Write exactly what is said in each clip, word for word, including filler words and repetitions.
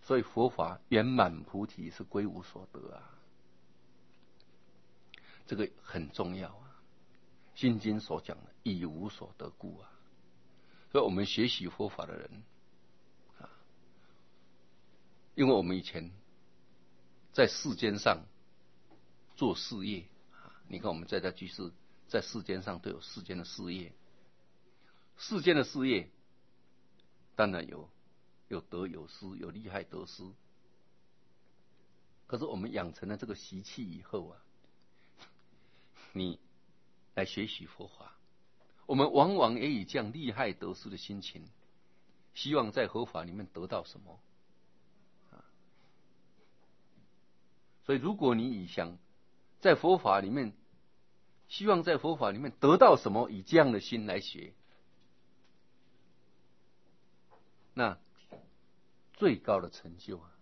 所以佛法圆满菩提是归无所得啊，这个很重要啊。心经所讲的以无所得故啊，所以我们学习佛法的人啊，因为我们以前在世间上做事业啊，你看我们在家居士在世间上都有世间的事业，世间的事业当然有有得有失，有利害得失。可是我们养成了这个习气以后啊，你来学习佛法，我们往往也以这样利害得失的心情，希望在佛法里面得到什么。所以如果你以想在佛法里面，希望在佛法里面得到什么，以这样的心来学，那最高的成就啊，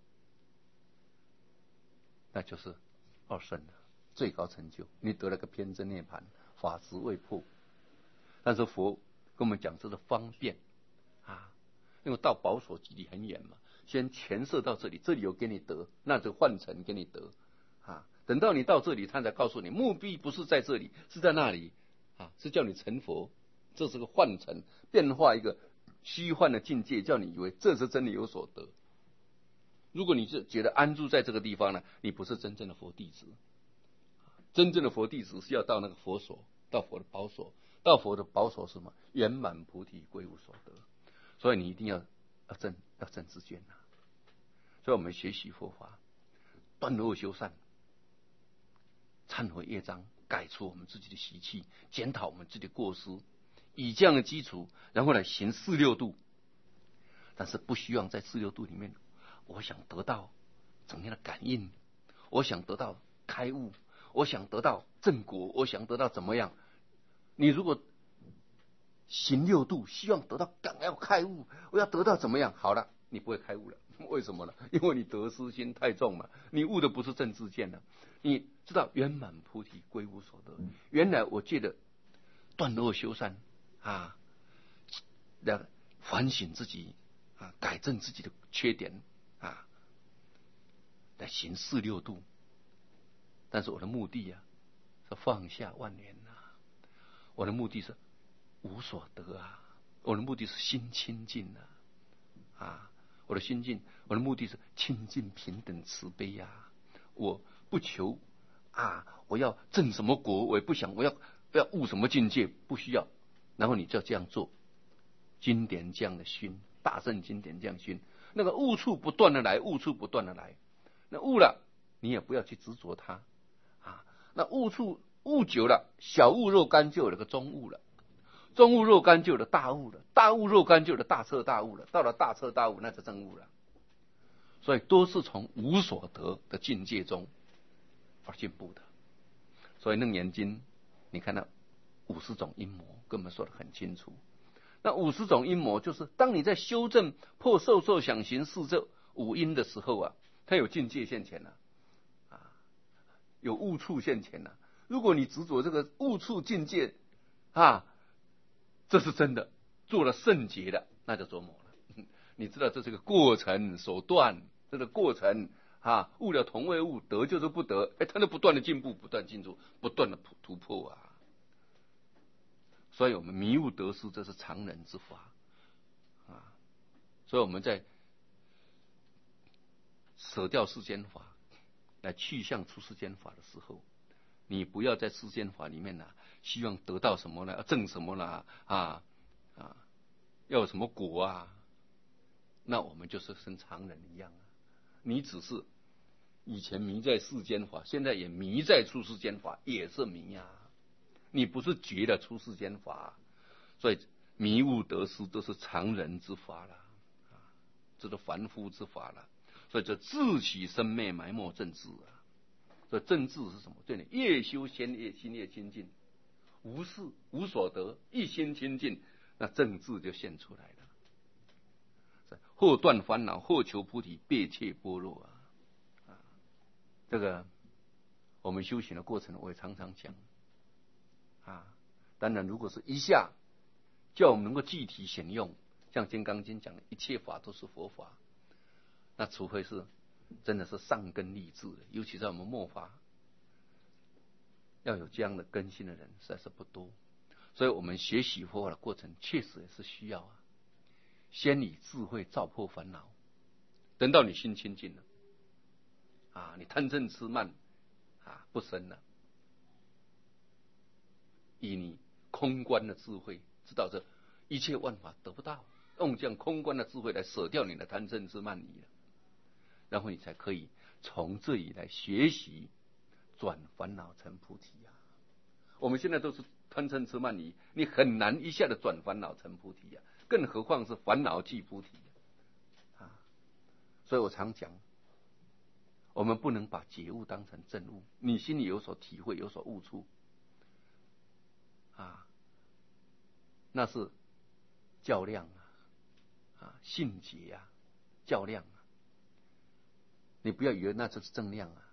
那就是二圣了。最高成就，你得了个偏真涅槃，法执未破。但是佛跟我们讲这是方便啊，因为到宝所距离很远嘛，先前设到这里，这里有给你得，那就换成给你得啊。等到你到这里，他才告诉你，目的不是在这里，是在那里啊，是叫你成佛。这是个换成，变化一个虚幻的境界，叫你以为这是真的有所得。如果你是觉得安住在这个地方呢，你不是真正的佛弟子。真正的佛弟子是要到那个佛所，到佛的宝所，到佛的宝所是什么？圆满菩提，归无所得。所以你一定要要正要正知见啊！所以我们学习佛法，断恶修善，忏悔业障，改除我们自己的习气，检讨我们自己的过失，以这样的基础，然后来行四六度。但是不希望在四六度里面，我想得到怎样的感应，我想得到开悟，我想得到正果，我想得到怎么样？你如果行六度，希望得到赶要开悟，我要得到怎么样？好了，你不会开悟了。为什么呢？因为你得失心太重嘛，你悟的不是正知见了。你知道圆满菩提归无所得。原来我借着断恶修善啊，来反省自己啊，改正自己的缺点啊，来行四六度。但是我的目的啊，是放下万年啊，我的目的是无所得啊，我的目的是心清净啊，啊，我的心境，我的目的是清净平等慈悲呀、啊，我不求啊，我要证什么果，我也不想我要不要悟什么境界，不需要。然后你就要这样做，经典这样的熏，大圣经典这样熏，那个悟处不断的来，悟处不断的来，那悟了，你也不要去执着它。那悟处悟久了，小悟若干就有了个中悟了，中悟若干就有了大悟了，大悟若干就有了大彻大悟了，到了大彻大悟那就正悟了。所以都是从无所得的境界中而进步的。所以楞严经你看那五十种阴魔跟我们说得很清楚，那五十种阴魔就是当你在修正破受受想行识这五阴的时候啊，它有境界现前了、啊，有悟处现前了。如果你执着这个悟处境界啊，这是真的做了圣洁的，那就着魔了。你知道这是个过程手段，这个过程啊，悟了同位悟，得就是不得，哎，它就不断的进步，不断进步，不断的突破啊。所以我们迷悟得失，这是常人之法啊。所以我们在舍掉世间法，来去向出世间法的时候，你不要在世间法里面呢、啊，希望得到什么呢？要证什么呢？啊啊，要有什么果啊？那我们就是跟常人一样啊。你只是以前迷在世间法，现在也迷在出世间法，也是迷啊。你不是觉得出世间法，所以迷悟得失都是常人之法了，啊，这是凡夫之法了。所以这自起生灭埋没正智啊。所以正智是什么？对你越修先越心越清净，无事无所得，一心清净，那正智就现出来了。或断烦恼，或求菩提，别切般若啊！啊，这个我们修行的过程，我也常常讲啊。当然，如果是一下叫我们能够具体显用，像《金刚经》讲的，一切法都是佛法。 那除非是真的是上根立志的，尤其在我们末法，要有这样的根性的人实在是不多。所以我们学习佛法的过程确实也是需要啊，先以智慧照破烦恼，等到你心清净了啊，你贪嗔痴慢啊不生了，以你空观的智慧知道这一切万法得不到，用这样空观的智慧来舍掉你的贪嗔痴慢疑了，然后你才可以从这里来学习转烦恼成菩提啊。我们现在都是贪嗔痴慢疑，你很难一下子转烦恼成菩提啊，更何况是烦恼即菩提啊。所以我常讲，我们不能把觉悟当成证悟，你心里有所体会，有所悟处啊，那是较量啊，啊，性解啊，较量啊。你不要以为那就是正量啊。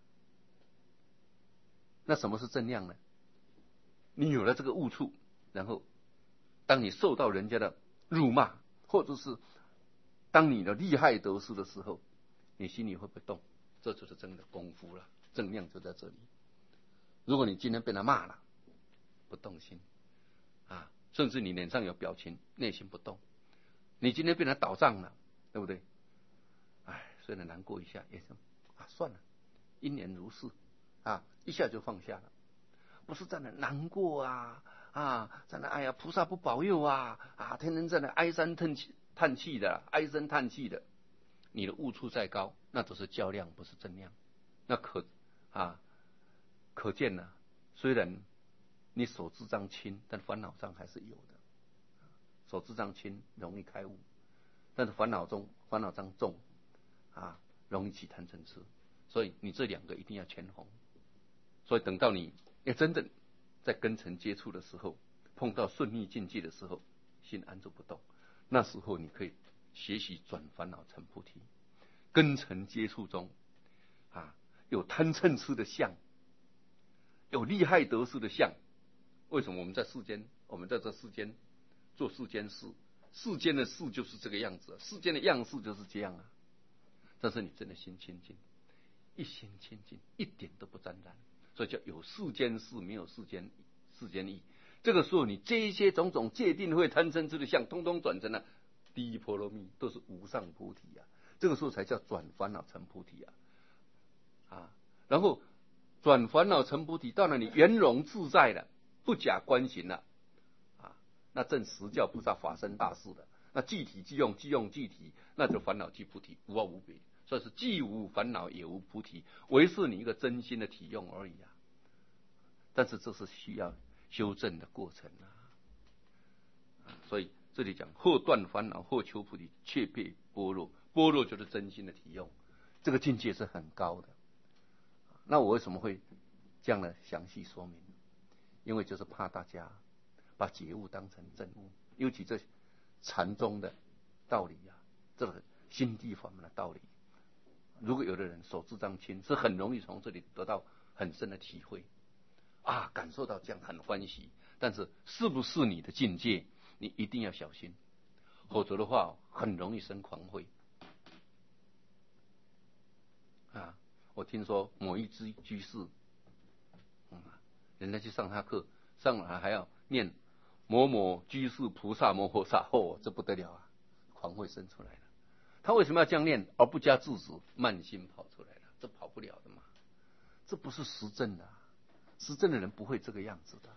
那什么是正量呢？你有了这个悟处，然后当你受到人家的辱骂，或者是当你的利害得失的时候，你心里会不会动？这就是真的功夫了，正量就在这里。如果你今天被他骂了，不动心啊，甚至你脸上有表情，内心不动，你今天被他倒账了，对不对？哎，虽然难过一下，也是啊，算了，因缘如是啊，一下就放下了。不是在那难过啊啊，在那哎呀菩萨不保佑啊啊，天天在那唉声叹气叹气的，唉声叹气的。你的悟处再高，那都是较量，不是正量。那可啊可见呢、啊，虽然你手智障轻，但烦恼障还是有的。手智障轻容易开悟，但是烦恼中烦恼障重啊，容易起贪嗔痴。所以你这两个一定要权衡。所以等到你要真正在根尘接触的时候，碰到顺逆境界的时候，心安住不动，那时候你可以学习转烦恼成菩提。根尘接触中啊，有贪嗔痴的相，有利害得失的相。为什么我们在世间，我们在这世间做世间事，世间的事就是这个样子，世间的样式就是这样啊。但是你真的心清净，一心清净，一点都不沾染，所以叫有世间事，没有世间世间意。这个时候，你这一些种种界定会贪嗔痴的相，通通转成了第一波罗蜜，都是无上菩提啊。这个时候才叫转烦恼成菩提啊！啊，然后转烦恼成菩提，到了你圆融自在了，不假观行了啊，那正实教菩萨法身大事的，那即体即用，即用即体，那就烦恼即菩提，无二无别。所以是既无烦恼也无菩提，唯是你一个真心的体用而已啊。但是这是需要修正的过程啊。啊所以这里讲或断烦恼，或求菩提，却被般若。般若就是真心的体用，这个境界是很高的。那我为什么会这样的详细说明？因为就是怕大家把觉悟当成正悟，尤其这禅宗的道理啊，这个心地法门的道理，如果有的人手智障轻，是很容易从这里得到很深的体会啊，感受到这样很欢喜。但是是不是你的境界，你一定要小心，否则的话很容易生狂慧。啊，我听说某一居居士，嗯，人家去上他课，上来还要念某某居士菩萨摩诃萨，哦，这不得了啊，狂慧生出来了。他为什么要这样念，而不加制止？慢心跑出来了，这跑不了的嘛，这不是实证的、啊，实证的人不会这个样子的。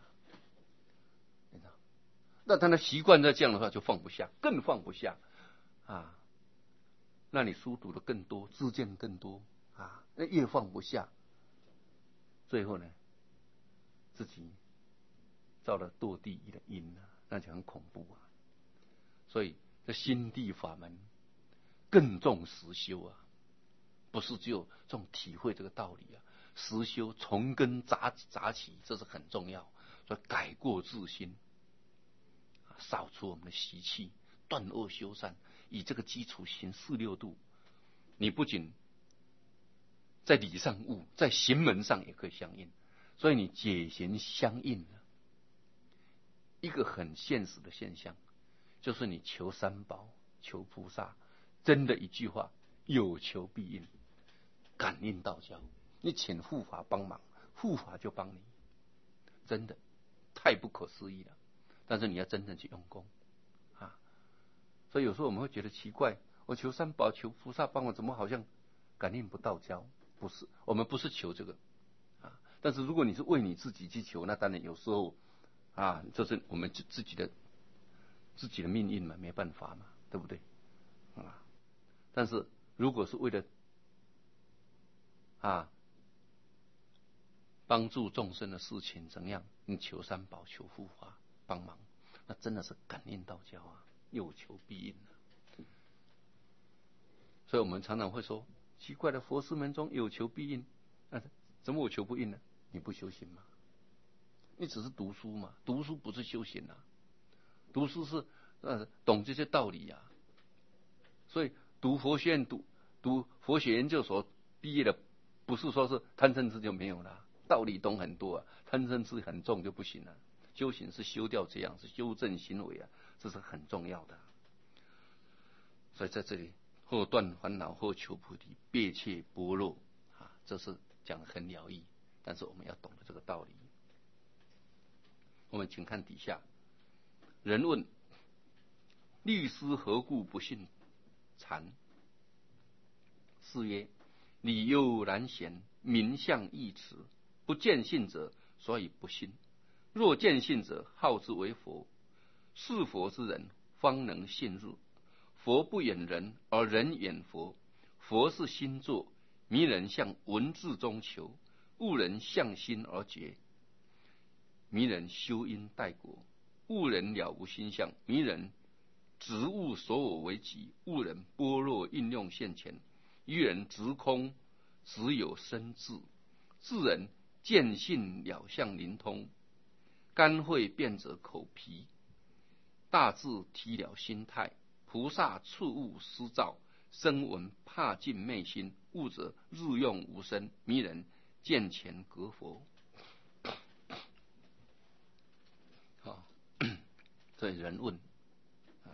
那他的习惯在这样的话，就放不下，更放不下啊。那你书读的更多，知见更多。啊，那越放不下，最后呢，自己造了堕地狱的因啊，那就很恐怖啊。所以这心地法门更重实修啊，不是只有这种体会这个道理啊，实修从根扎扎起，这是很重要。所以改过自新，扫除我们的习气，断恶修善，以这个基础行四六度，你不仅在理上悟，在行门上也可以相应，所以你解行相应了。一个很现实的现象，就是你求三宝、求菩萨，真的一句话， 有求必应，感应道交。你请护法帮忙，护法就帮你，真的太不可思议了。但是你要真正去用功啊！所以有时候我们会觉得奇怪，我求三宝、求菩萨帮我，怎么好像感应不到交？不是，我们不是求这个啊。但是如果你是为你自己去求，那当然有时候啊，这是我们自己的自己的命运嘛，没办法嘛，对不对啊？但是如果是为了啊帮助众生的事情，怎样？你求三宝、求护法帮忙，那真的是感应道交啊，有求必应啊。所以我们常常会说，奇怪的，佛师门中有求必应，啊，怎么我求不应呢？你不修行吗？你只是读书嘛，读书不是修行啊，读书是呃懂这些道理啊。所以读佛学院、读读佛学研究所毕业的，不是说是贪嗔痴就没有了，道理懂很多啊，贪嗔痴很重就不行了。修行是修掉这样，是修正行为啊，这是很重要的。所以在这里，或断烦恼，或求菩提，别切般若啊，这是讲得很了义，但是我们要懂得这个道理。我们请看底下，人问：律师何故不信禅？是曰：理由难显，名相易持，不见信者，所以不信。若见信者，号之为佛。是佛之人，方能信入。佛不远人，而人远佛。佛是心作，迷人向文字中求，悟人向心而觉。迷人修因待果，悟人了无心相。迷人直悟所我为己，悟人般若应用现前。愚人直空，只有生智。智人见性了相灵通，肝会变则口皮，大智体了心态。菩萨触悟思照，声闻怕尽昧心。悟者日用无声，迷人见前隔佛。好，所以人问啊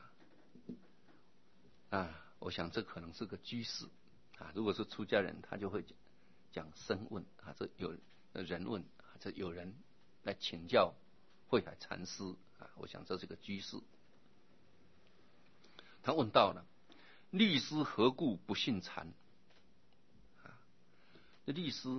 啊，我想这可能是个居士啊，如果是出家人，他就会讲声问啊，这有人问啊，这有人来请教慧海禅师啊，我想这是个居士。他问到了：律师何故不信禅？啊，律师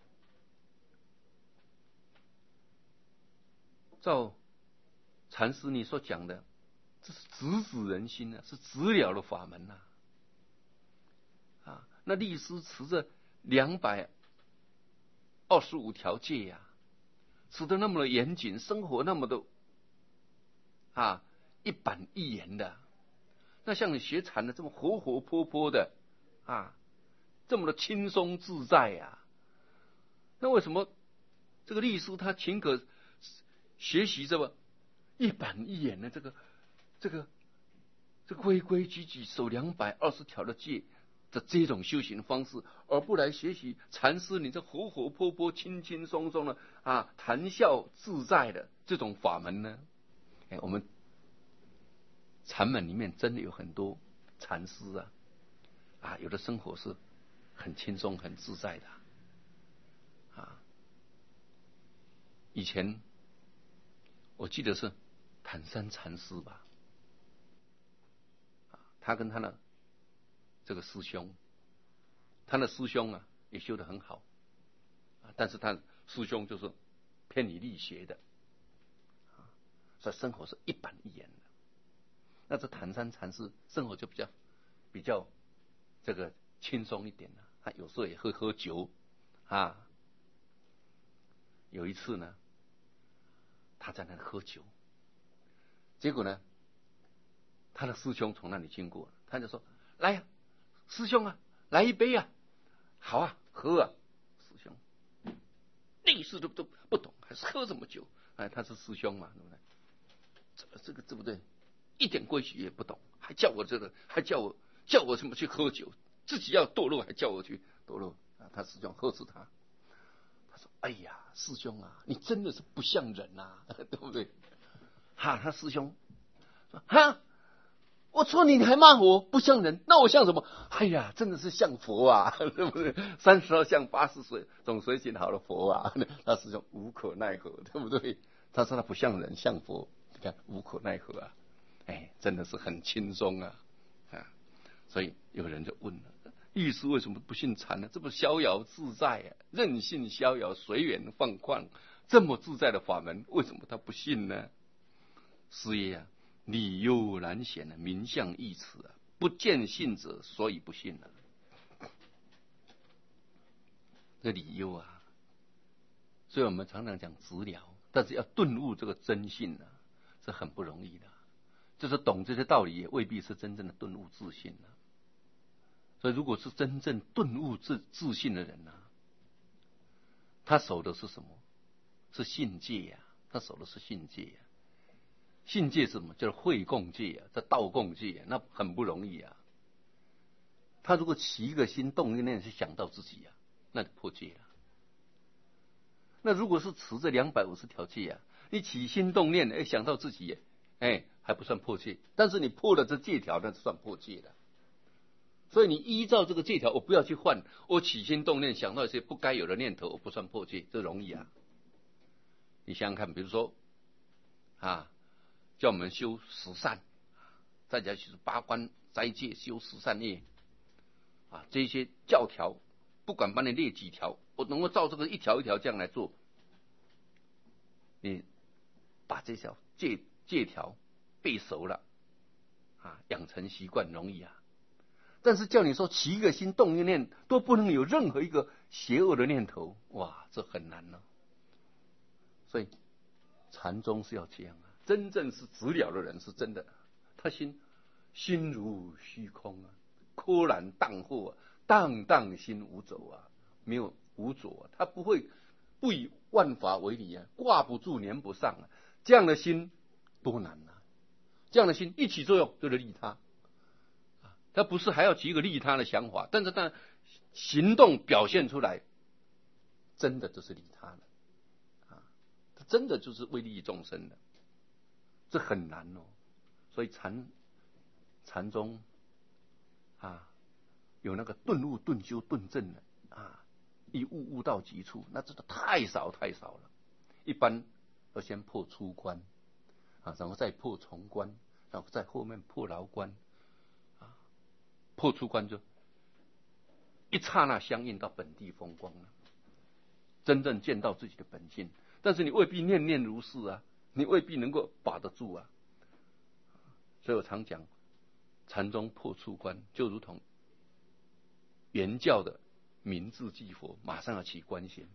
照禅师你所讲的，这是直指人心啊，是直了的法门呐、啊。啊，那律师持着两百二十五条戒呀、啊，持得那么的严谨，生活那么的啊一板一眼的。那像你学禅的这么活活泼泼的啊，这么的轻松自在呀、啊，那为什么这个律师他宁可学习这么一板一眼的这个这个这个规规矩矩守两百二十条的戒的这种修行方式，而不来学习禅师你这活活泼泼、轻轻松松的啊谈笑自在的这种法门呢？哎，我们禅门里面真的有很多禅师啊，啊，有的生活是很轻松、很自在的啊。以前我记得是坦山禅师吧，啊，他跟他的这个师兄，他的师兄啊也修得很好，啊，但是他师兄就是偏离力学的，啊，所以生活是一板一眼的。那这坦山禅师生活就比较比较这个轻松一点了，他有时候也会喝酒啊。有一次呢，他在那喝酒，结果呢，他的师兄从那里经过，他就说：“来呀、啊，师兄啊，来一杯啊！”好啊，喝啊！师兄历史都都不懂，还是喝什么酒？哎，他是师兄嘛，对不对？这个这个对不对？一点规矩也不懂，还叫我这个，还叫我叫我什么去喝酒，自己要堕落，还叫我去堕落啊！他师兄呵斥他，他说：“哎呀，师兄啊，你真的是不像人啊，对不对？”哈，他师兄说：“哈， 我错你，你还骂我不像人，那我像什么？哎呀，真的是像佛啊，对不对？三十二相八十水总随行好了佛啊，那师兄无可奈何，对不对？他说他不像人，像佛，你看无可奈何啊，哎，真的是很轻松啊啊！所以有人就问了，律师为什么不信禅呢？这不逍遥自在啊，任性逍遥，随缘放旷，这么自在的法门，为什么他不信呢？师爷啊，理由难显啊，名相异此啊，不见信者，所以不信啊。这理由啊，所以我们常常讲直了，但是要顿悟这个真性啊，是很不容易的。就是懂这些道理，也未必是真正的顿悟自信啊。所以，如果是真正顿悟自自信的人呢、啊，他守的是什么？是信戒呀、啊，他守的是信戒呀、啊。信戒是什么？就是会供戒啊，这道供戒、啊，那很不容易啊。他如果起一个心动一念去想到自己啊，那就破戒了。那如果是持这两百五十条戒啊，你起心动念哎想到自己，哎还不算破戒，但是你破了这戒条，那就算破戒了。所以你依照这个戒条，我不要去换，我起心动念想到一些不该有的念头，我不算破戒，这容易啊。你想想看，比如说啊，叫我们修十善，再加去八关斋戒，修十善业啊，这些教条，不管帮你列几条，我能够照这个一条一条这样来做，你把这条戒戒条背熟了啊，养成习惯容易啊。但是叫你说起一个心动一念都不能有任何一个邪恶的念头，哇，这很难了、啊。所以禅宗是要这样啊，真正是直了的人是真的，他心心如虚空啊，豁然荡惑啊，荡荡心无走啊，没有无着、啊，他不会不以万法为理啊，挂不住粘不上啊，这样的心多难啊！这样的心一起作用就是利他。他不是还要起一个利他的想法，但是他行动表现出来，真的就是利他的啊，他真的就是为利益众生的，这很难哦。所以禅禅宗啊，有那个顿悟、顿修、顿证的啊，一悟悟到极处，那真的太少太少了。一般要先破出关啊，然后再破重关，然后在后面破牢关。破出关就一刹那相应到本地风光了，真正见到自己的本性。但是你未必念念如是啊，你未必能够把得住啊。所以我常讲，禅宗破出关，就如同原教的明智记佛，马上要起观行。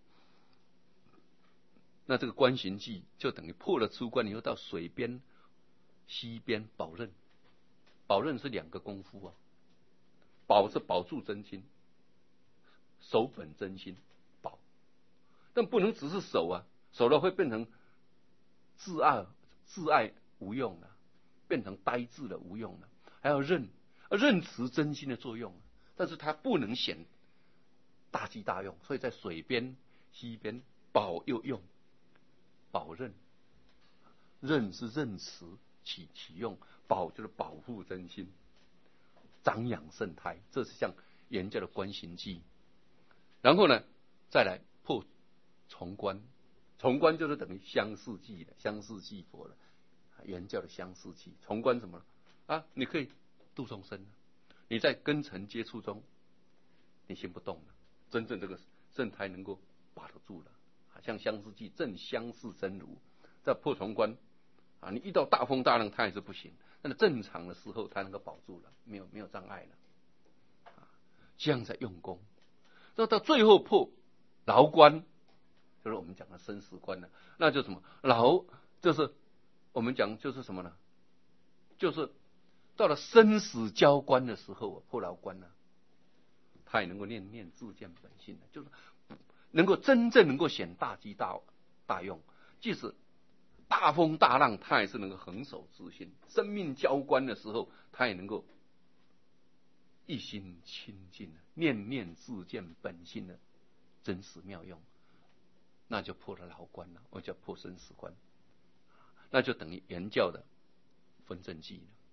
那这个观行记就等于破了出关以后，到水边、溪边保任。保任是两个功夫啊。保是保住真心，守本真心，保，但不能只是守啊，守了会变成自爱自爱无用了，变成呆滞了无用了，还要认认持真心的作用，但是它不能显大机大用，所以在水边溪边保又用，保任，认是认持起起用，保就是保护真心。长养圣胎，这是像原教的观行记。然后呢，再来破重关，重关就是等于相似记的，相似记佛了，原教的相似记。重关什么啊？你可以度众生，你在根尘接触中，你心不动了，真正这个圣胎能够把得住了，像相似记正相似真如，在破重关啊，你遇到大风大浪，它也是不行。那正常的时候，他能够保住了，没有没有障碍了，啊，这样在用功。那到最后破牢关，就是我们讲的生死关了。那就什么牢，就是我们讲就是什么呢？就是到了生死交关的时候，破牢关呢，他也能够念念自见本性的，就是能够真正能够显大机大大用，即使大风大浪，他也是能够恒守自信；生命交关的时候，他也能够一心清净，念念自见本性的真实妙用，那就破了牢关了，我叫破生死关，那就等于原教的分正记了。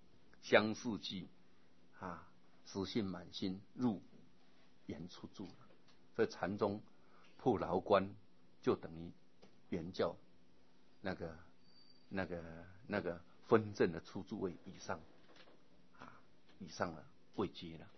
相似句啊，实性满心，入圆出住。所以禅宗破牢关就等于圆教那个那个那个分正的出住位以上啊，以上了位阶了。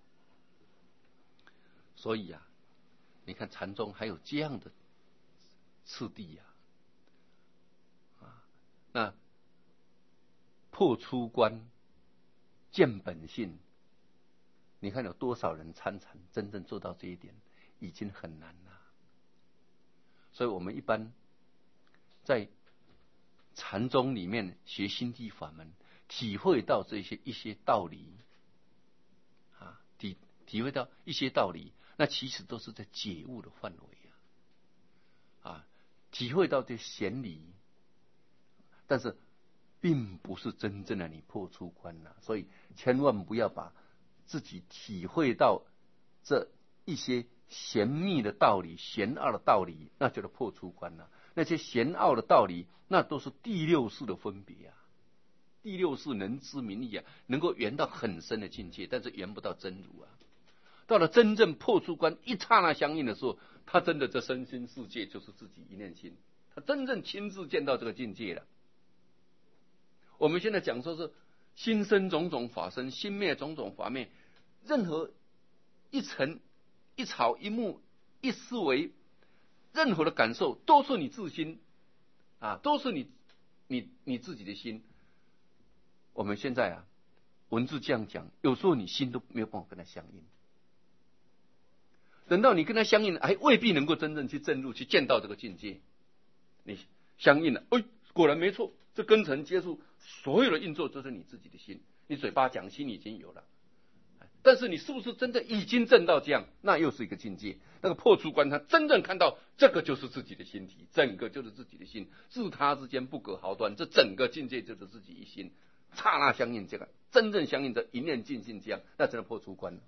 所以啊，你看禅宗还有这样的次第呀、啊，啊，那破出关见本性，你看有多少人参禅真正做到这一点，已经很难了。所以我们一般在禅宗里面学心地法门，体会到这些一些道理啊，体体会到一些道理，那其实都是在解悟的范围啊，啊，体会到这贤理，但是并不是真正的你破出关了。所以千万不要把自己体会到这一些玄秘的道理、玄奥的道理，那就是破出关了。那些玄奥的道理，那都是第六识的分别啊。第六识能知明意啊，能够圆到很深的境界，但是圆不到真如啊。到了真正破出关一刹那相应的时候，他真的这身心世界就是自己一念心，他真正亲自见到这个境界了。我们现在讲说是心生种种法生，心灭种种法灭，任何一尘一草一木一思维，任何的感受都是你自心啊，都是你你你自己的心。我们现在啊，文字这样讲，有时候你心都没有办法跟它相应。等到你跟它相应，还未必能够真正去证入，去见到这个境界。你相应了，哎，果然没错，这根尘接触所有的运作都是你自己的心。你嘴巴讲心已经有了，但是你是不是真的已经证到这样？那又是一个境界。那个破出关，他真正看到这个就是自己的心体，整个就是自己的心，自他之间不隔毫端，这整个境界就是自己一心，刹那相应，这个真正相应的一念尽性这样，那真的破出关了。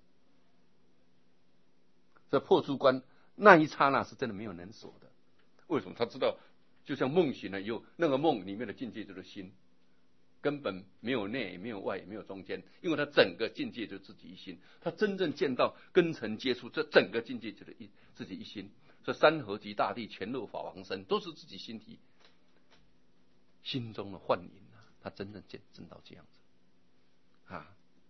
这破出关那一刹那是真的没有能锁的。为什么？他知道，就像梦醒了以后，那个梦里面的境界就是心，根本没有内也没有外也没有中间，因为他整个境界就是自己一心。他真正见到根尘接触，这整个境界就是一自己一心。这山河及大地全入法王身，都是自己心体心中的幻影啊！他真正见证到这样子啊！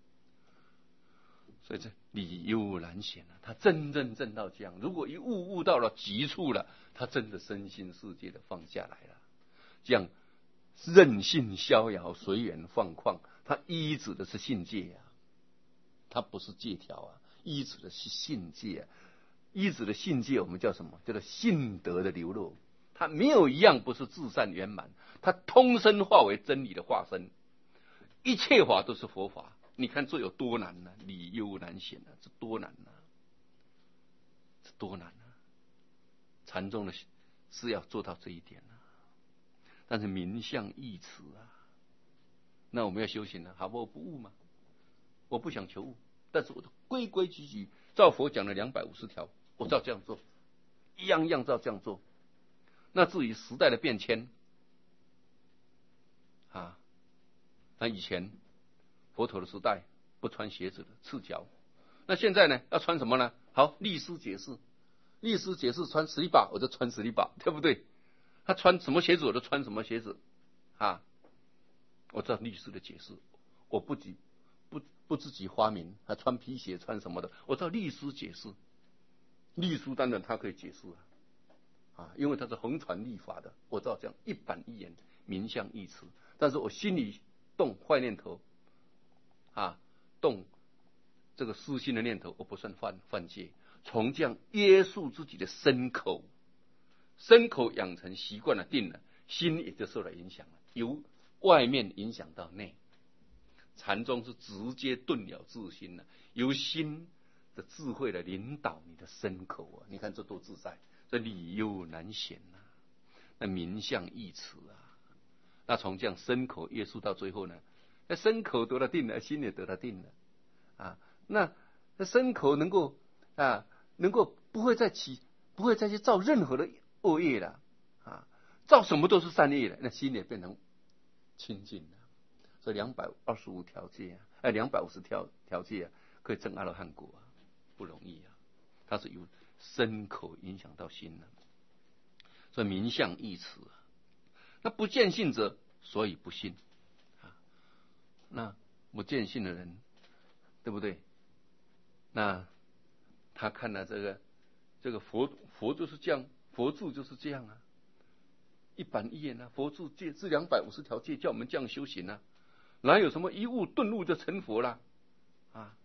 所以这理幽难显啊，他真正证到这样。如果一悟悟到了极处了，他真的身心世界的放下来了，这样任性逍遥，随缘放旷。他依指的是性界啊，他不是戒条啊，依指的是性界啊。依指的性界我们叫什么？叫做性德的流露。他没有一样不是至善圆满，他通身化为真理的化身，一切法都是佛法。你看这有多难呢、啊？理幽难显啊，这多难啊！这多难啊！禅宗的是要做到这一点啊，但是名相易持啊。那我们要修行了、啊，好不好？我不悟嘛，我不想求悟，但是我都规规矩矩照佛讲的两百五十条，我照这样做，一样一样照这样做。那至于时代的变迁啊，那以前佛陀的时代不穿鞋子的，赤脚。那现在呢，要穿什么呢？好，律师解释，律师解释穿十里把，我就穿十里把，对不对？他穿什么鞋子，我就穿什么鞋子啊。我知道律师的解释，我不己不不自己发明，他穿皮鞋穿什么的，我知道律师解释。律书当然他可以解释啊，啊，因为他是横传立法的，我知道这样一板一眼，名相易持。但是我心里动坏念头。啊，动这个私心的念头，我不算犯犯戒。从这样约束自己的身口，身口养成习惯了，定了，心也就受了影响了，由外面影响到内。禅宗是直接顿了自心了，由心的智慧来领导你的身口啊！你看这多自在，这理幽难显啊，那名相易持啊。那从这样身口约束到最后呢？那身口得了定了，心也得了定了啊。那那身口能够啊，能够不会再起，不会再去造任何的恶业了啊，造什么都是善业了。那心也变成清净了。 这两百二十五条戒啊，哎，两百五十条条戒啊，可以证阿罗汉果啊，不容易啊。它是由身口影响到心的，所以名相异持啊。那不见性者，所以不信啊。那不见性的人，对不对？那他看了这个这个佛佛就是这样，佛住就是这样啊，一板一眼啊。佛住戒这两百五十条戒，叫我们这样修行啊，哪有什么一悟顿悟就成佛啦啊？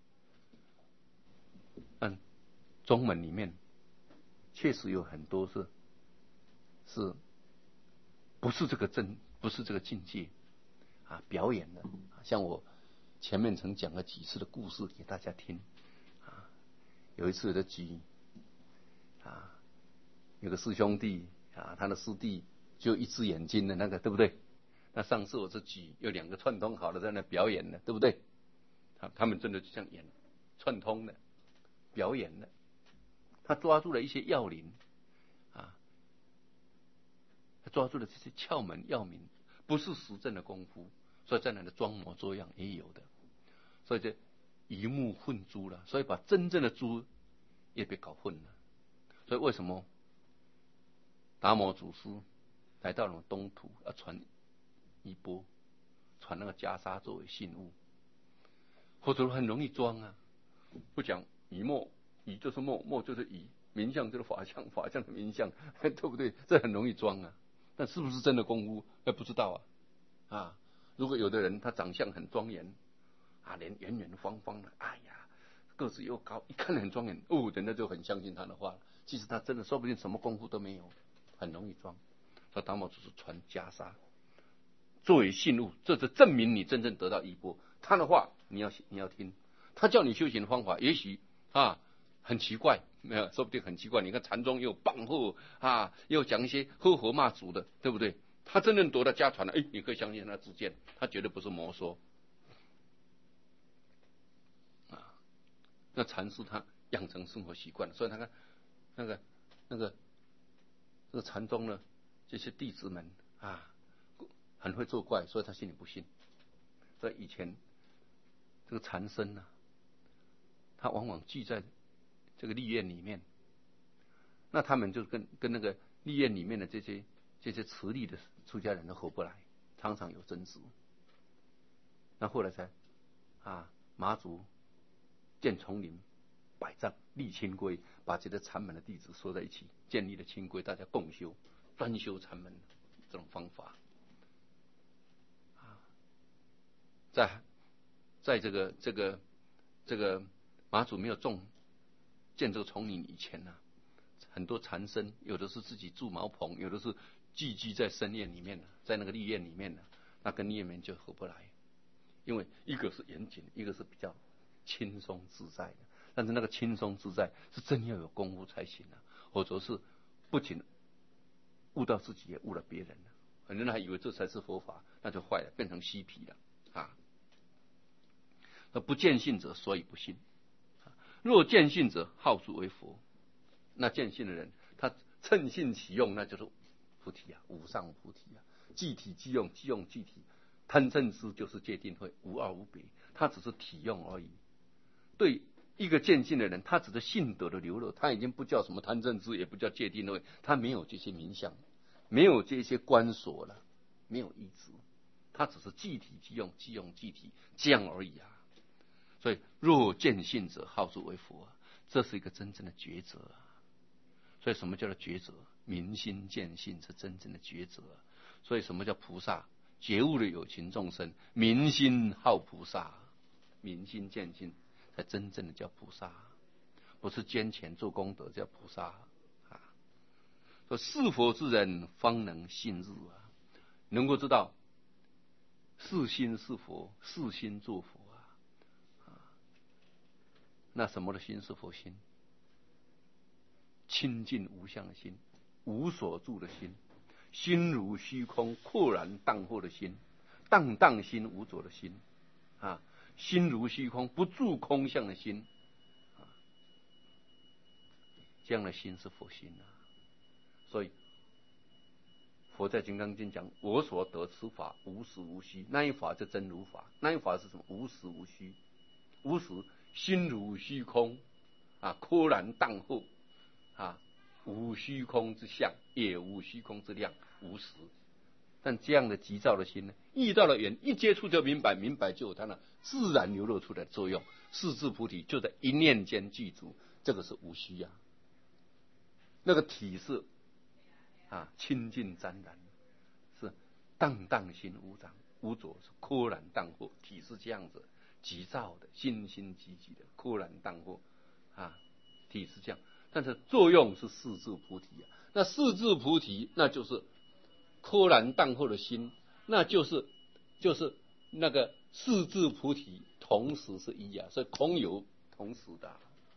嗯，宗门里面确实有很多是是不是这个真不是这个境界啊表演的，像我前面曾讲了几次的故事给大家听啊。有一次的举啊，有个师兄弟啊，他的师弟就一只眼睛的那个，对不对？那上次我这举有两个串通好的在那表演的，对不对？啊，他们真的就像演串通的表演的，他抓住了一些要领啊，他抓住了这些窍门要领，不是实证的功夫，所以在那的装模作样也有的，所以这鱼目混珠了，所以把真正的珠也被搞混了。所以为什么达摩祖师来到了东土要传衣钵，传那个袈裟作为信物，或者很容易装啊，不讲以墨，以就是墨，墨就是以，名相就是法相，法相的名相，对不对？这很容易装啊，但是不是真的功夫还不知道啊啊！如果有的人他长相很庄严啊，脸圆圆方方的，哎呀，个子又高，一看很庄严，哦，人家就很相信他的话了。其实他真的说不定什么功夫都没有，很容易装。所以达摩祖师传袈裟作为信物，这是证明你真正得到衣钵。他的话你要你要听，他叫你修行的方法，也许啊很奇怪，没有，说不定很奇怪。你看禅宗又棒后啊，又讲一些呵呵骂祖的，对不对？他真正得到家传了，哎，你可以相信他自见，他绝对不是魔说啊。那禅师他养成生活习惯了，所以他看那个那个这个禅宗呢，这些弟子们啊，很会作怪，所以他心里不信。所以以前这个禅僧呢、啊，他往往聚在这个立院里面，那他们就跟跟那个立院里面的这些这些持力的出家人都合不来，常常有争执。那后来才啊，马祖建丛林，百丈立清规，把这些禅门的弟子说在一起，建立了清规，大家共修，专修禅门这种方法。啊，在在这个这个这个马祖没有种建这个丛林以前呢、啊，很多禅僧有的是自己住茅棚，有的是聚居在僧院里面的，在那个立院里面的，那跟立院们就合不来，因为一个是严谨，一个是比较轻松自在的。但是那个轻松自在是真要有功夫才行啊，或者是不仅悟到自己，也悟了别人了。很多人还以为这才是佛法，那就坏了，变成嬉皮了啊。那不见性者，所以不信。若见性者，号之为佛。那见性的人，他趁性起用，那就是菩提啊，无上菩提啊。即体即用，即用即体。贪嗔痴就是戒定慧，无二无别。他只是体用而已。对一个见性的人，他只是性德的流露，他已经不叫什么贪嗔痴，也不叫戒定慧，他没有这些名相，没有这些观所了，没有意志，他只是即体即用，即用即体这样而已啊。所以若见性者，号之为佛、啊，这是一个真正的抉择啊。所以什么叫做抉择？明心见性是真正的抉择、啊。所以什么叫菩萨？觉悟的有情众生，明心好菩萨，明心见性才真正的叫菩萨，不是捐钱做功德叫菩萨啊。说是佛之人方能信日啊，能够知道是心是佛，是心做佛啊。那什么的心是佛心？清净无相的心，无所住的心，心如虚空豁然荡豁的心，荡荡心无着的心啊，心如虚空不住空相的心啊，这样的心是佛心啊。所以佛在《金刚经》讲，我所得此法无实无虚，那一法就真如法，那一法是什么？无实无虚，无实心如虚空啊，豁然荡后啊，无虚空之相，也无虚空之量，无实。但这样的急躁的心呢，遇到了缘，一接触就明白，明白就有它那自然流露出来的作用。四智菩提就在一念间具足，这个是无虚啊。那个体是啊清净湛然，是荡荡心无障无着，是豁然荡后。体是这样子，急躁的，心心急急的，豁然荡后啊，体是这样。但是作用是四智菩提啊。那四智菩提，那就是豁然荡后的心，那就是就是那个四智菩提同时是一啊，所以空有同时的。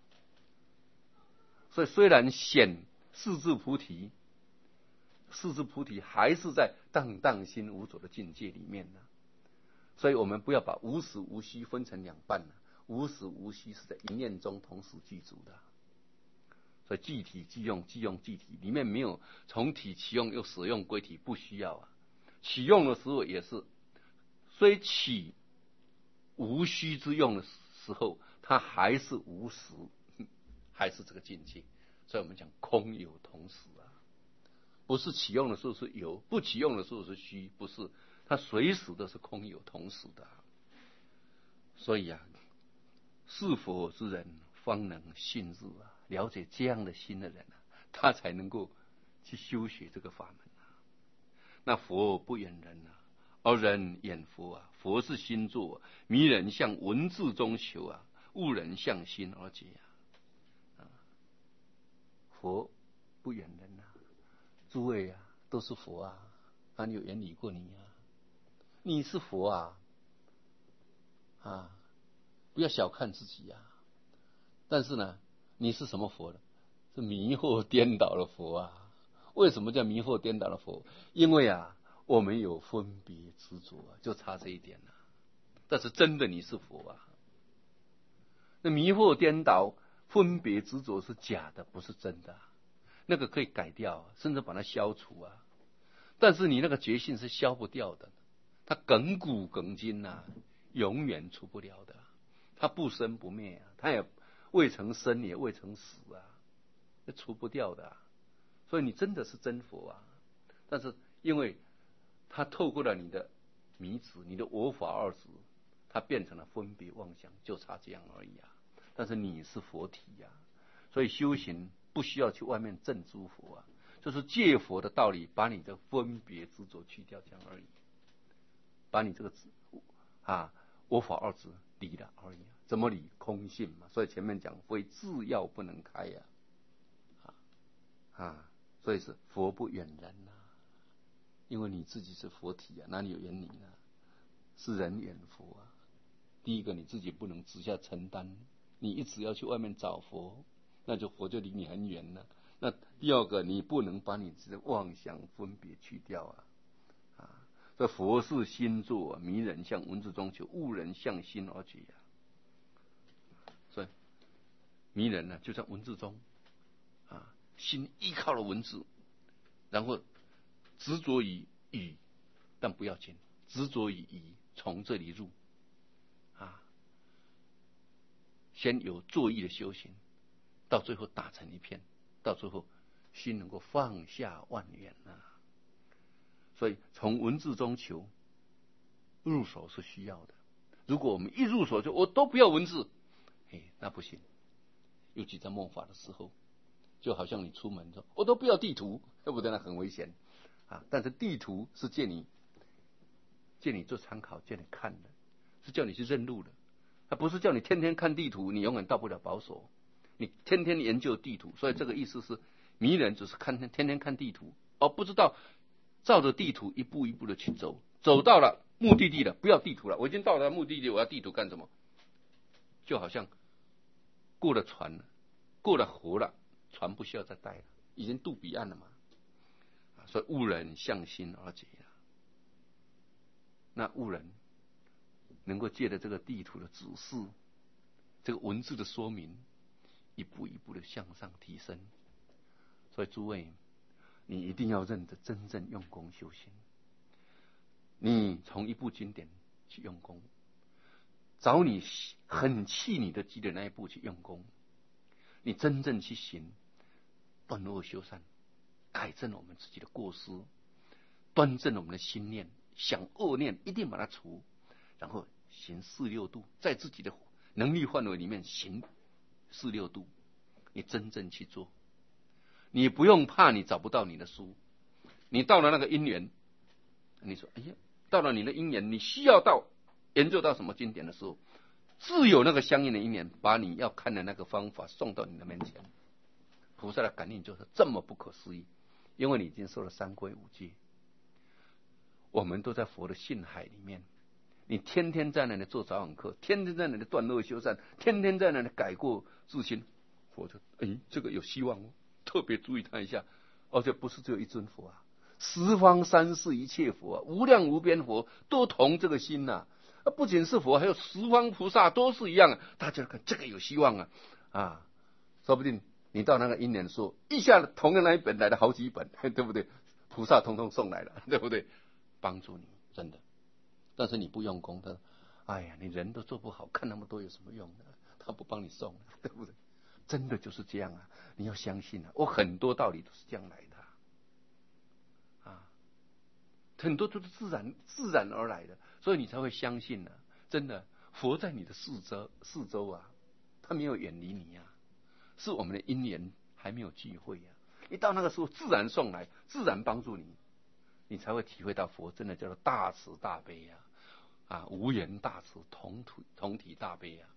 所以虽然显四智菩提，四智菩提还是在荡荡心无着的境界里面呢。所以我们不要把无实无虚分成两半了，无实无虚是在一念中同时具足的。所以即体即用，即用即体，里面没有从体起用又使用归体，不需要啊。起用的时候也是，虽起无虚之用的时候，它还是无实，还是这个境界。所以我们讲空有同时啊，不是起用的时候是有，不起用的时候是虚，不是，它随时都是空有同时的。所以啊，是佛之人方能信日啊。了解这样的心的人啊，他才能够去修学这个法门啊。那佛不远人啊，而人远佛啊。佛是心作，迷人向文字中求啊，悟人向心而解啊。佛不远人啊，诸位啊，都是佛啊，哪里有远离过你啊？你是佛啊，啊，不要小看自己啊。但是呢，你是什么佛呢？是迷惑颠倒的佛啊！为什么叫迷惑颠倒的佛？因为啊，我们有分别执着啊，就差这一点了。但是真的你是佛啊，那迷惑颠倒、分别执着是假的，不是真的啊。那个可以改掉，甚至把它消除啊。但是你那个觉性是消不掉的，它亘古亘今啊，永远除不了的。它不生不灭啊，它也未曾生也未曾死啊，那除不掉的啊。所以你真的是真佛啊，但是因为它透过了你的迷执，你的我法二执，它变成了分别妄想，就差这样而已啊。但是你是佛体啊，所以修行不需要去外面证诸佛啊，就是借佛的道理，把你的分别执着去掉，这样而已，把你这个啊我法二执离了而已啊。怎么理？空性嘛。所以前面讲非自要不能开呀、啊，啊啊，所以是佛不远人呐、啊，因为你自己是佛体啊，哪里有远你呢？是人远佛啊。第一个你自己不能直下承担，你一直要去外面找佛，那就佛就离你很远了。那第二个，你不能把你自己的妄想分别去掉啊。啊，这佛是心作，迷人向文字中求，悟人向心而解啊。所以迷人呢，就在文字中啊，心依靠了文字，然后执着于语，但不要紧，执着于语，从这里入啊，先有作意的修行，到最后打成一片，到最后心能够放下万缘啊。所以从文字中求入手是需要的。如果我们一入手就我都不要文字，哎，那不行。尤其在末法的时候，就好像你出门说我都不要地图，对不对？那很危险啊。但是地图是借你借你做参考，借你看的，是叫你去认路的。它不是叫你天天看地图，你永远到不了保守。你天天研究地图，所以这个意思是迷人只是看天天看地图，而不知道照着地图一步一步的去走，走到了目的地了，不要地图了。我已经到了目的地，我要地图干什么？就好像过了船了，过了河了，船不需要再带了，已经渡彼岸了嘛。所以悟人向心而解啊。那悟人能够借着这个地图的指示，这个文字的说明，一步一步的向上提升。所以诸位， 你一定要认得真正用功修行。你从一部经典去用功，找你很气你的积的那一步去用功，你真正去行断恶修善，改正我们自己的过失，端正我们的心念，想恶念一定把它除，然后行四六度，在自己的能力范围里面行四六度，你真正去做，你不用怕你找不到你的书。你到了那个因缘，你说哎呀，到了你的因缘，你需要到研究到什么经典的时候，自有那个相应的因缘，把你要看的那个方法送到你的面前。菩萨的感应就是这么不可思议，因为你已经受了三皈五戒，我们都在佛的信海里面。你天天在那里做早晚课，天天在那里断恶修善，天天在那里改过自新，佛就哎，这个有希望哦，特别注意他一下。而且不是只有一尊佛啊，十方三世一切佛啊，无量无边佛都同这个心呐、啊。不仅是佛，还有十方菩萨都是一样啊。大家看这个有希望啊啊，说不定你到那个因缘说，一下同样那一本来了好几本，对不对？菩萨通通送来了，对不对？帮助你，真的。但是你不用功的，哎呀，你人都做不好，看那么多有什么用呢？他不帮你送，对不对？真的就是这样啊！你要相信啊，我很多道理都是这样来的啊，很多都是自然自然而来的，所以你才会相信呢、啊。真的，佛在你的四周四周啊，他没有远离你啊，是我们的因缘还没有聚会啊。一到那个时候，自然送来，自然帮助你，你才会体会到佛真的叫做大慈大悲啊，啊，无缘大慈，同体同体大悲啊。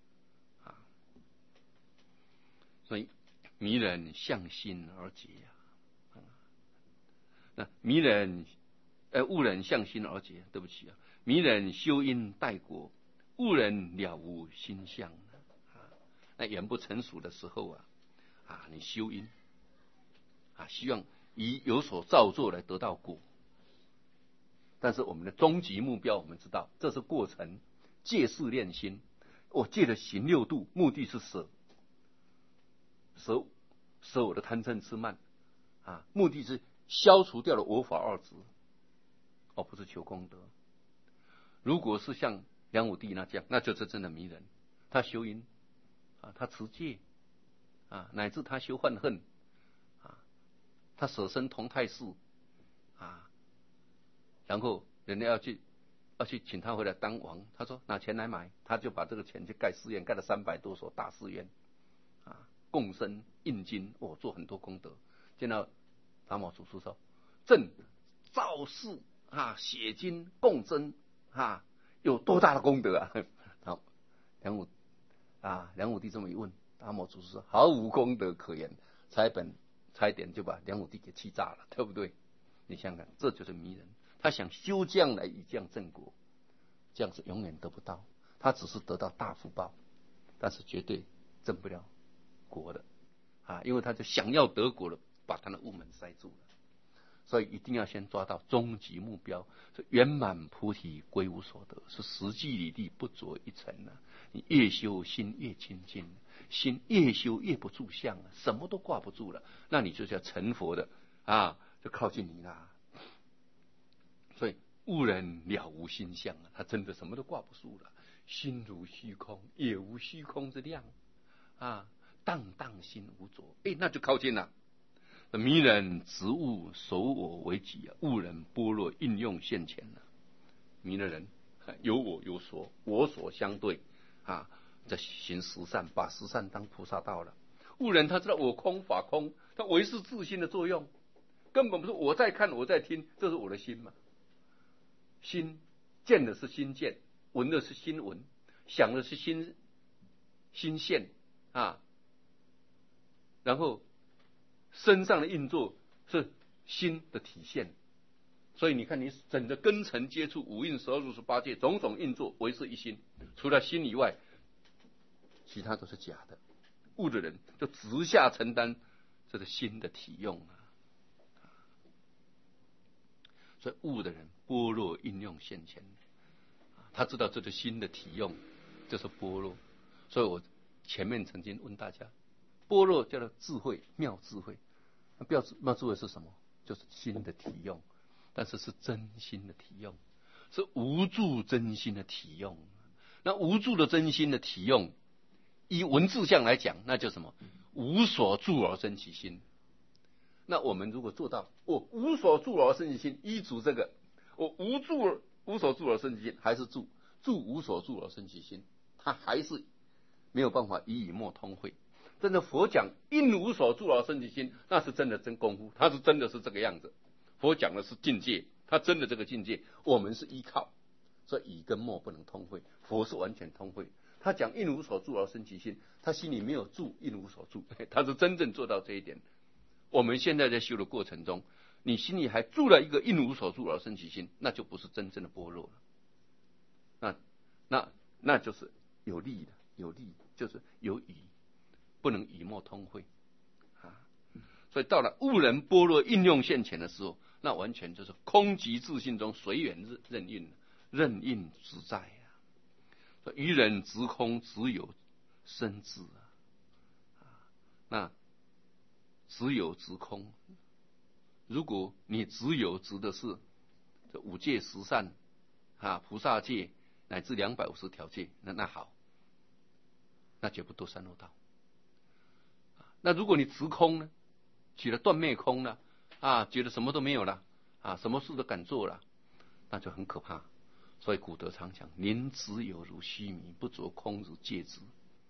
所以迷人向心而结啊，那迷人呃悟人向心而结，对不起啊，迷人修因待果，悟人了无心相啊。那缘不成熟的时候啊，啊，你修因啊，希望以有所造作来得到果，但是我们的终极目标，我们知道这是过程，借事练心，我借着行六度，目的是舍。舍舍我的贪嗔痴慢啊，目的是消除掉了我法二执，而不是求功德。如果是像梁武帝那这样，那就是真的迷人。他修因啊，他持戒啊，乃至他修愤恨啊，他舍身同泰寺啊，然后人家要去要去请他回来当王，他说拿钱来买，他就把这个钱去盖寺院，盖了三百多所大寺院啊。共生印经，我、哦、做很多功德。见到达摩祖师说：“朕造寺啊，写经共增啊，有多大的功德啊？”好，梁武啊，梁武帝这么一问，达摩祖师说：“毫无功德可言。”差本差一点就把梁武帝给气炸了，对不对？你想想，这就是迷人。他想修将来以降正果，这样是永远得不到。他只是得到大福报，但是绝对挣不了果的啊，因为他就想要得果了，把他的悟门塞住了。所以一定要先抓到终极目标，是圆满菩提归无所得，是实际里地不着一尘啊。你越修心越清净，心越修越不住相啊，什么都挂不住了，那你就叫成佛的啊，就靠近你啦。所以悟人了无心相啊，他真的什么都挂不住了，心如虚空，也无虚空之量啊。荡荡心无着，哎，那就靠近了。迷人执物守我为己啊，悟人般若应用现前了。迷的人有我有所，我所相对啊，在行十善，把十善当菩萨道了。悟人他知道我空法空，他唯是自心的作用，根本不是我在看我在听，这是我的心嘛。心见的是心见，闻的是心闻，想的是心心现啊。然后身上的运作是心的体现，所以你看，你整个根尘接触五蕴十二入十八界种种运作，唯是一心，除了心以外，其他都是假的。悟的人就直下承担这个心的体用啊，所以悟的人般若应用现前，他知道这个心的体用就是般若。所以我前面曾经问大家，般若叫做智慧，妙智慧那标志妙智慧是什么？就是心的体用，但是是真心的体用，是无住真心的体用。那无住的真心的体用，以文字上来讲，那就什么？无所住而生其心。那我们如果做到，我无所住而生其心，依足这个，我无住无所住而生其心，还是住住无所住而生其心，它还是没有办法以以莫通会。真的佛讲因无所住而生其心，那是真的真功夫，它是真的是这个样子。佛讲的是境界，它真的这个境界，我们是依靠，所以以跟莫不能通会，佛是完全通会。他讲因无所住而生其心，他心里没有住因无所住，他是真正做到这一点。我们现在在修的过程中，你心里还住了一个因无所住而生其心，那就不是真正的般若了。那那那就是有利的，有利就是有以，不能以莫通会啊。所以到了悟人般若应用现前的时候，那完全就是空寂自性中随缘任运，任运自在啊。所以于人直空，只有生智啊。那只有直空，如果你只有指的是这五戒十善啊、菩萨戒乃至两百五十条戒，那那好，那绝不堕三恶道。那如果你直空呢，起了断灭空了啊，觉得什么都没有了啊，什么事都敢做了，那就很可怕。所以古德常讲：“宁执有如虚弥，不着空如戒之。”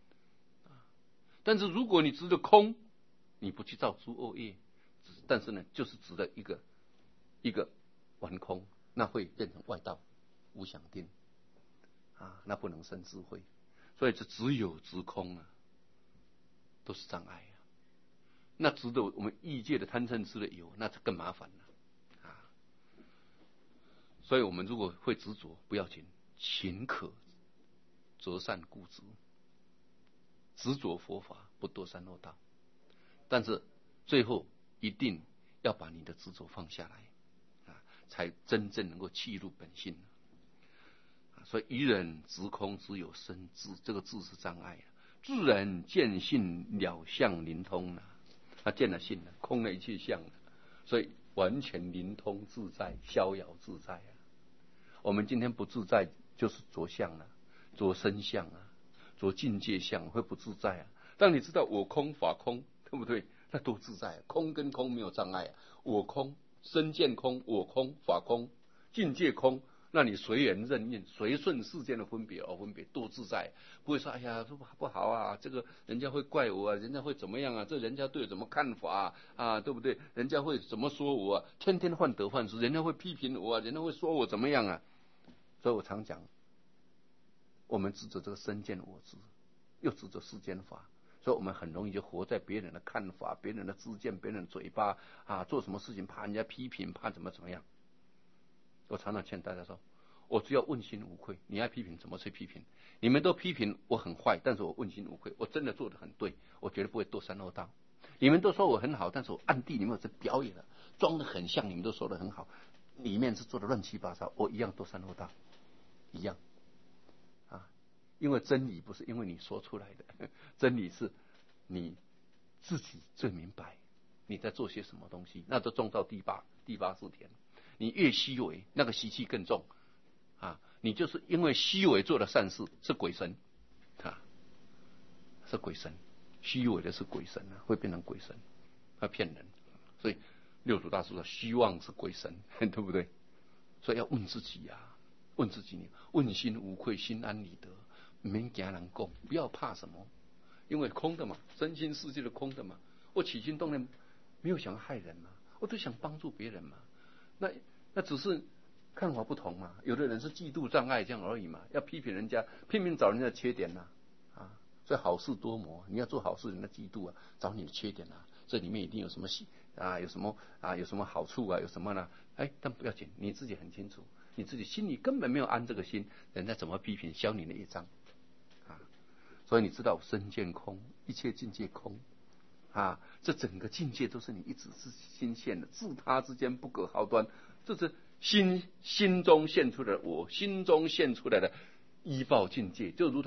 但是如果你执着空，你不去造诸恶业，但是呢，就是指的一个一个完空，那会变成外道无想定啊，那不能生智慧。所以这只有执空啊，都是障碍啊。那值得我们欲界的贪嗔痴的有，那就更麻烦了啊。所以我们如果会执着，不要紧，勤可择善固执，执着佛法，不堕三恶道。但是最后一定要把你的执着放下来啊，才真正能够契入本性啊。所以于人直空，只有生智，这个智是障碍啊。智人见性了相灵通啊，他见了性了，空了一切相了，所以完全灵通自在，逍遥自在啊。我们今天不自在，就是着相了，着身相啊，着境界相，会不自在啊。当你知道我空法空，对不对？那多自在啊！空跟空没有障碍啊，我空，身见空，我空，法空，境界空，那你随缘任运，随顺世间的分别而分别，多自在！不会说哎呀，这不好啊，这个人家会怪我啊，人家会怎么样啊？这人家对我怎么看法啊？啊，对不对？人家会怎么说我啊？天天患得患失，人家会批评我啊，人家会说我怎么样啊？所以我常讲，我们执着这个身见我执，又执着世间法。所以我们很容易就活在别人的看法、别人的知见、别人的嘴巴啊，做什么事情怕人家批评，怕怎么怎么样。我常常劝大家说，我只要问心无愧，你爱批评怎么去批评？你们都批评我很坏，但是我问心无愧，我真的做得很对，我绝对不会堕三恶道。你们都说我很好，但是我暗地里面是表演的，装得很像，你们都说得很好，里面是做得乱七八糟，我一样堕三恶道，一样。因为真理不是因为你说出来的，真理是你自己最明白你在做些什么东西，那都种到第八第八世田。你越虚伪，那个习气更重啊！你就是因为虚伪做的善事，是鬼神啊，是鬼神，虚伪的是鬼神啊，会变成鬼神，他骗人。所以六祖大师说，虚妄是鬼神，对不对？所以要问自己啊，问自己，问心无愧，心安理得。免惊人讲，不要怕什么，因为空的嘛，身心世界的空的嘛。我起心动念没有想要害人嘛，我都想帮助别人嘛。那那只是看法不同嘛。有的人是嫉妒障碍这样而已嘛，要批评人家，拼命找人家的缺点呐啊，啊。所以好事多磨，你要做好事，人家嫉妒啊，找你的缺点啊，这里面一定有什么喜啊，有什么啊，有什么好处啊，有什么呢？哎，但不要紧，你自己很清楚，你自己心里根本没有安这个心，人家怎么批评，消你的一张。所以你知道身见空，一切境界空啊，这整个境界都是你一直是心现的，自他之间不隔毫端，这是心心中现出来的我，心中现出来的依报境界，就如同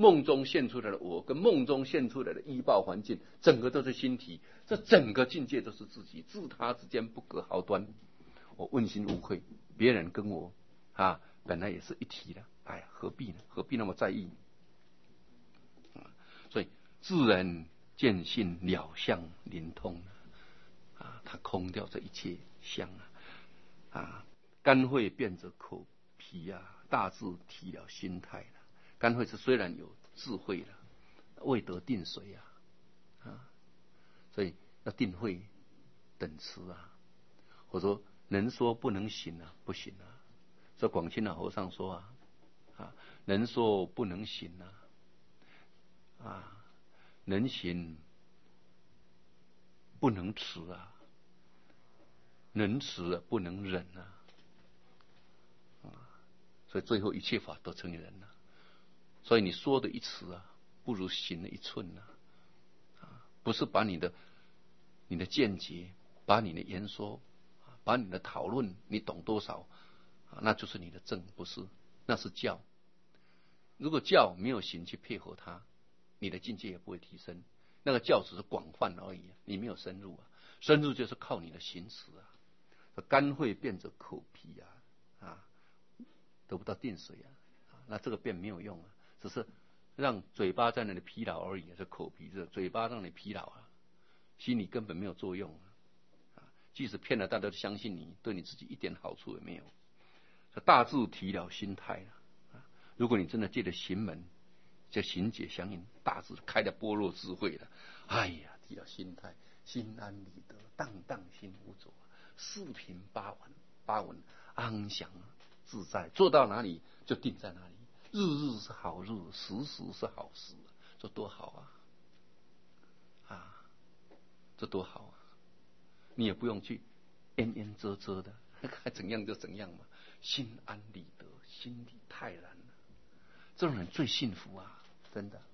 梦中现出来的我跟梦中现出来的依报环境，整个都是心体，这整个境界都是自己，自他之间不隔毫端。我问心无愧，别人跟我啊本来也是一体的，哎呀，何必呢？何必那么在意？所以自然见性了相灵通啊，他空掉这一切相啊啊，干慧变则口皮啊，大智体了心态了。干慧是虽然有智慧了，未得定水啊啊，所以要定慧等持啊。或者说能说不能行啊，不行啊。这广钦老和尚说啊啊，能说不能行啊啊。能行不能持啊，能持不能忍啊，啊，所以最后一切法都成人了。所以你说的一词啊，不如行的一寸啊，啊，不是把你的你的见解，把你的言说，把你的讨论，你懂多少，啊，那就是你的正，不是，那是教。如果教没有行去配合它，你的境界也不会提升。那个教只是广泛而已，你没有深入啊。深入就是靠你的行持啊。干慧变着口皮啊，啊，得不到定水啊，啊那这个变没有用啊，只是让嘴巴在那里疲劳而已。这口皮是嘴巴让你疲劳啊，心里根本没有作用啊。啊即使骗了大家都相信你，对你自己一点好处也没有。大智提了心态了啊。如果你真的借着行门。这行解相应，大智开了般若智慧了。哎呀，提了心态，心安理得，荡荡心无着，四平八稳，八稳安详自在，做到哪里就定在哪里。日日是好日，时时是好时，这多好啊！啊，这多好啊！你也不用去焉焉遮遮的，该怎样就怎样嘛，心安理得，心里泰然了。这种人最幸福啊！真的，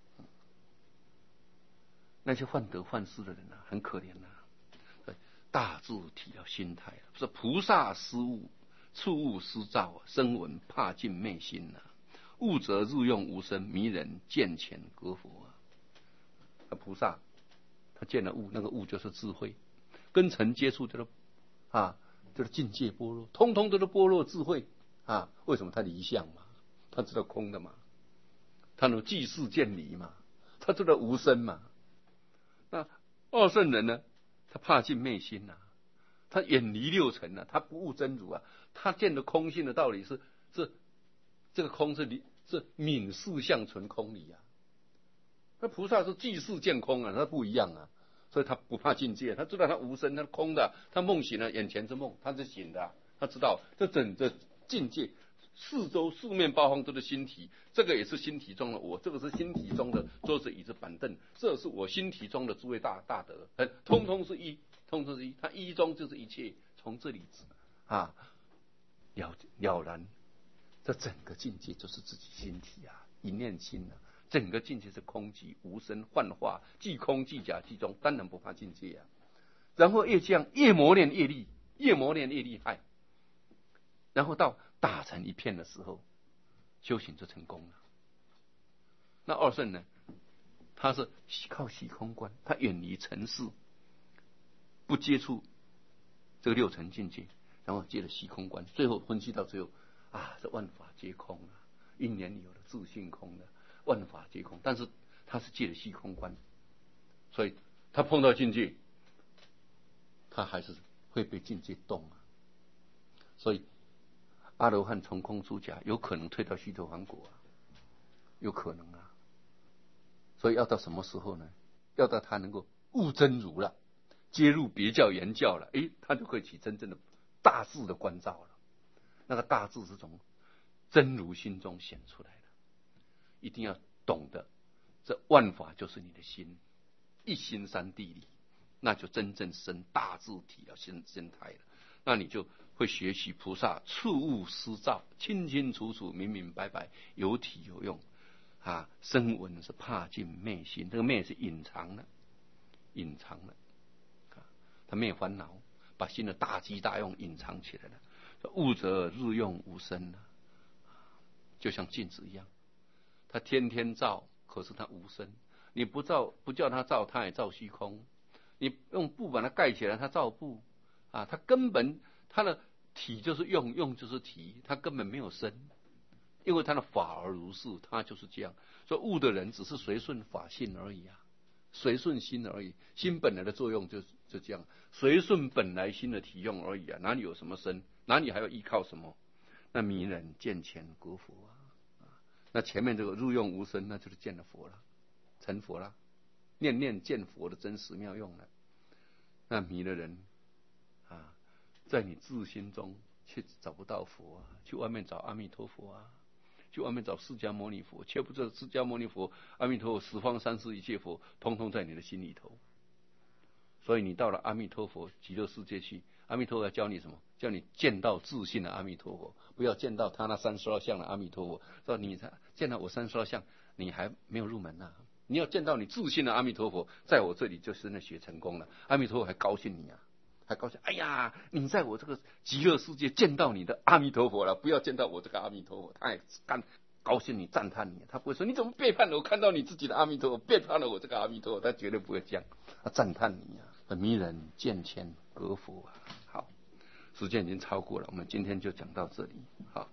那些患得患失的人啊，很可怜呐、啊。大智体了心态啊，是菩萨施物，触物施照啊，声闻怕尽昧心呐、啊。悟则日用无生，迷人见前隔佛啊。那菩萨他见了悟，那个悟就是智慧，跟尘接触就是啊，就是境界般若，通通都是般若智慧啊。为什么他离相嘛？他知道空的嘛。他能济世见理嘛？他知道无生嘛？那二圣人呢？他怕尽昧心呐、啊，他远离六尘啊，他不悟真如啊，他见的空性的道理是是这个空是离是泯事相存空理啊。那菩萨是济世见空啊，他不一样啊，所以他不怕境界，他知道他无生，他空的，他梦醒了，眼前是梦，他是醒的、啊，他知道这整个境界。四周四面八方都是心体，这个也是心体中的我，这个是心体中的桌子椅子板凳，这是我心体中的诸位大大德，通通是一，通通是一，它一中就是一切，从这里啊了了然，这整个境界就是自己心体啊，一念心啊，整个境界是空寂无声幻化，即空即假即中，当然不怕境界啊。然后越这样越磨练越厉，越磨练越厉害，然后到打成一片的时候，修行就成功了。那二圣呢？他是靠虚空观，他远离尘世，不接触这个六尘境界，然后接着虚空观，最后分析到最后啊，这万法皆空啊，因缘有了自性空的，万法皆空。但是他是借着虚空观，所以他碰到境界，他还是会被境界动啊。所以阿罗汉从空出家，有可能退到须陀洹国啊，有可能啊。所以要到什么时候呢？要到他能够悟真如了，接入别教言教了，诶，他就可以起真正的大智的关照了。那个大智是从真如心中显出来的，一定要懂得，这万法就是你的心，一心三谛里，那就真正生大智体了，心心态了。那你就会学习菩萨触物思照，清清楚楚、明明白白，有体有用。啊，声闻是怕尽昧心，这个昧是隐藏的，隐藏的，啊，他没有烦恼，把心的大机大用隐藏起来了。悟则日用无声了，就像镜子一样， 他天天照，可是他无声。你不照，不叫他照，他也照虚空。你用布把它盖起来，他照布啊，他根本他的体就是用，用就是体，他根本没有生，因为他的法而如是，他就是这样。所以悟的人只是随顺法性而已啊，随顺心而已，心本来的作用就就这样，随顺本来心的体用而已啊，哪里有什么生，哪里还要依靠什么？那迷人见前果佛啊，那前面这个入用无生，那就是见了佛了，成佛了，念念见佛的真实妙用了。那迷的人啊，在你自心中却找不到佛啊，去外面找阿弥陀佛啊，去外面找释迦牟尼佛，却不知道释迦牟尼佛、阿弥陀佛、十方三世一切佛，通通在你的心里头。所以你到了阿弥陀佛极乐世界去，阿弥陀佛要教你什么？叫你见到自信的阿弥陀佛，不要见到他那三十二相的阿弥陀佛。说你见到我三十二相，你还没有入门呐、啊。你要见到你自信的阿弥陀佛，在我这里就真的学成功了。阿弥陀佛还高兴你啊，还高兴。哎呀，你在我这个极乐世界见到你的阿弥陀佛了，不要见到我这个阿弥陀佛，他也干高兴你，赞叹你。他不会说你怎么背叛了我，看到你自己的阿弥陀佛，背叛了我这个阿弥陀佛，他绝对不会这样，他赞叹你啊。迷人见前果佛啊。好，时间已经超过了，我们今天就讲到这里。好。